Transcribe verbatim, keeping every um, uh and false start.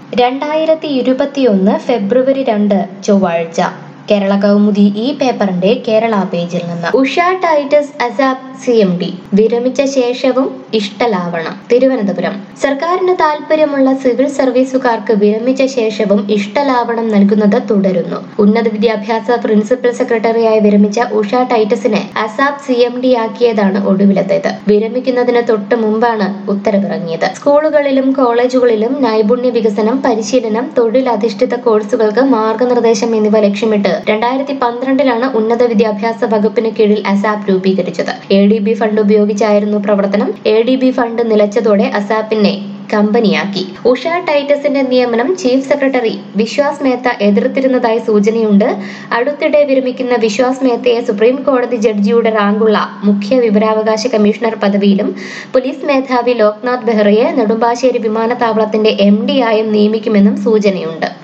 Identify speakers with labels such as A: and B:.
A: രണ്ടായിരത്തി ഇരുപത്തിയൊന്ന് ഫെബ്രുവരി രണ്ട് ചൊവ്വാഴ്ച കേരള കൗമുദി ഈ പേപ്പറിന്റെ കേരള പേജിൽ നിന്ന് Usha Titus ASAP C M D വിരമിച്ച ശേഷവും ഇഷ്ടലാവണം. തിരുവനന്തപുരം സർക്കാരിന് താൽപര്യമുള്ള സിവിൽ സർവീസുകാർക്ക് വിരമിച്ച ശേഷവും ഇഷ്ടലാവണം നൽകുന്നത് തുടരുന്നു. ഉന്നത വിദ്യാഭ്യാസ പ്രിൻസിപ്പൽ സെക്രട്ടറിയായി വിരമിച്ച ഉഷ ടൈറ്റസിനെ അസാപ് സി എം ഡി ആക്കിയതാണ് ഒടുവിലത്തേത്. വിരമിക്കുന്നതിന് തൊട്ട് മുമ്പാണ് ഉത്തരവിറങ്ങിയത്. സ്കൂളുകളിലും കോളേജുകളിലും നൈപുണ്യ വികസനം, പരിശീലനം, തൊഴിലധിഷ്ഠിത കോഴ്സുകൾക്ക് മാർഗനിർദ്ദേശം എന്നിവ ലക്ഷ്യമിട്ട് രണ്ടായിരത്തി പന്ത്രണ്ടിലാണ് ഉന്നത വിദ്യാഭ്യാസ വകുപ്പിന് കീഴിൽ അസാപ് രൂപീകരിച്ചത്. എ ഡി ബി ഫണ്ട് ഉപയോഗിച്ചായിരുന്നു പ്രവർത്തനം. എ ഡി ബി ഫണ്ട് നിലച്ചതോടെ അസാപിനെ കമ്പനിയാക്കി. ഉഷ ടൈറ്റസിന്റെ നിയമനം ചീഫ് സെക്രട്ടറി വിശ്വാസ് മേത്ത എതിർത്തിരുന്നതായി സൂചനയുണ്ട്. അടുത്തിടെ വിരമിക്കുന്ന വിശ്വാസ് മേത്തയെ സുപ്രീം കോടതി ജഡ്ജിയുടെ റാങ്കുള്ള മുഖ്യ വിവരാവകാശ കമ്മീഷണർ പദവിയിലും പോലീസ് മേധാവി ലോക്നാഥ് ബെഹ്റയെ നെടുമ്പാശ്ശേരി വിമാനത്താവളത്തിന്റെ എം ഡി ആയും നിയമിക്കുമെന്നും സൂചനയുണ്ട്.